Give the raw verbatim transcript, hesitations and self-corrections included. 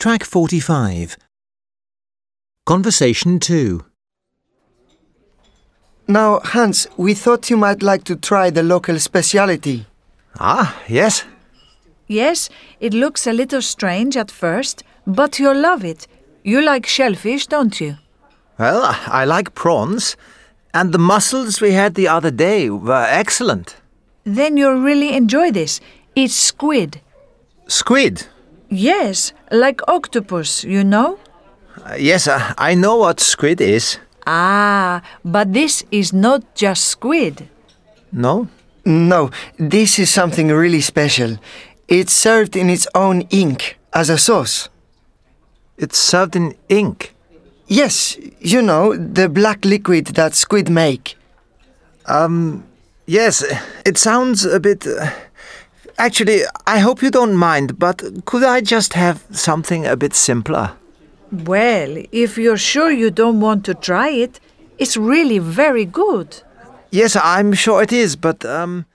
Track forty-five. Conversation two. Now, Hans, we thought you might like to try the local speciality. Ah, yes. Yes, it looks a little strange at first, but you'll love it. You like shellfish, don't you? Well, I like prawns, and the mussels we had the other day were excellent. Then you'll really enjoy this. It's squid. Squid? Yes, like octopus, you know? Uh, yes, uh, I know what squid is. Ah, but this is not just squid. No? No, this is something really special. It's served in its own ink, as a sauce. It's served in ink? Yes, you know, the black liquid that squid make. Um, yes, it sounds a bit... Uh, actually, I hope you don't mind, but could I just have something a bit simpler? Well, if you're sure you don't want to try it, it's really very good. Yes, I'm sure it is, but, um...